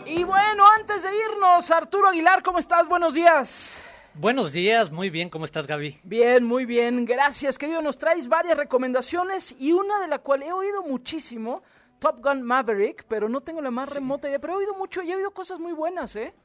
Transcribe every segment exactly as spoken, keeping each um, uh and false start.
Y bueno, antes de irnos, Arturo Aguilar, ¿cómo estás? Buenos días. Buenos días, muy bien, ¿cómo estás, Gaby? Bien, muy bien, gracias, querido. Nos traes varias recomendaciones y una de la cual he oído muchísimo, Top Gun Maverick, pero no tengo la más Sí. remota idea, pero he oído mucho y he oído cosas muy buenas, ¿eh?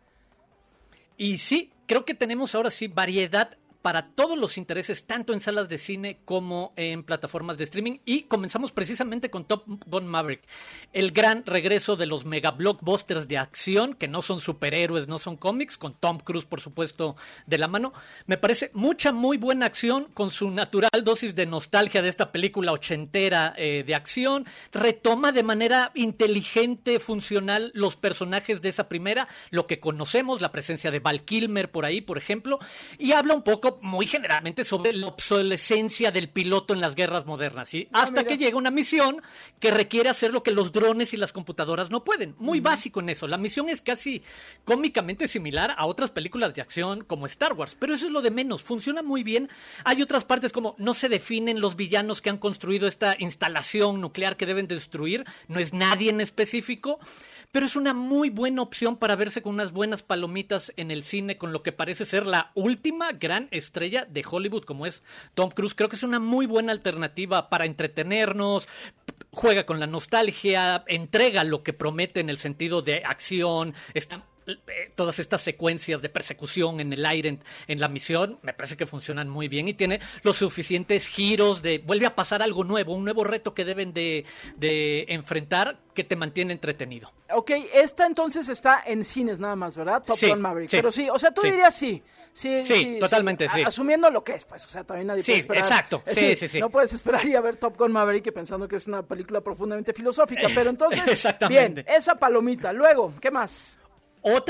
Y sí, creo que tenemos ahora sí variedad para todos los intereses, tanto en salas de cine como en plataformas de streaming. Y comenzamos precisamente con Top Gun Maverick, el gran regreso de los mega blockbusters de acción, que no son superhéroes, no son cómics, con Tom Cruise, por supuesto, de la mano. Me parece mucha, muy buena acción, con su natural dosis de nostalgia de esta película ochentera eh, de acción. Retoma de manera inteligente, funcional, los personajes de esa primera, lo que conocemos, la presencia de Val Kilmer por ahí, por ejemplo, y habla un poco muy generalmente sobre la obsolescencia del piloto en las guerras modernas, ¿sí? Ah, Hasta que mira. llega una misión que requiere hacer lo que los drones y las computadoras no pueden. Muy Uh-huh. básico en eso. La misión es casi cómicamente similar a otras películas de acción como Star Wars, pero eso es lo de menos. Funciona muy bien. Hay otras partes como no se definen los villanos que han construido esta instalación nuclear que deben destruir. No es nadie en específico. Pero es una muy buena opción para verse con unas buenas palomitas en el cine con lo que parece ser la última gran estrella de Hollywood como es Tom Cruise. Creo que es una muy buena alternativa para entretenernos, juega con la nostalgia, entrega lo que promete en el sentido de acción, está todas estas secuencias de persecución en el aire en, en, la misión, me parece que funcionan muy bien y tiene los suficientes giros de vuelve a pasar algo nuevo, un nuevo reto que deben de, de enfrentar que te mantiene entretenido. Ok, esta entonces está en cines nada más, ¿verdad? Top Gun Sí, Maverick. sí, Pero sí, o sea, tú sí. dirías sí. Sí, Sí, sí, sí. totalmente, A- sí. asumiendo lo que es, pues. O sea, también nadie puede Sí, esperar. exacto. Es Sí, decir, sí, sí. no puedes esperar ir a ver Top Gun Maverick pensando que es una película profundamente filosófica. Pero entonces, bien, Exactamente. esa palomita. Luego, ¿qué más? Otra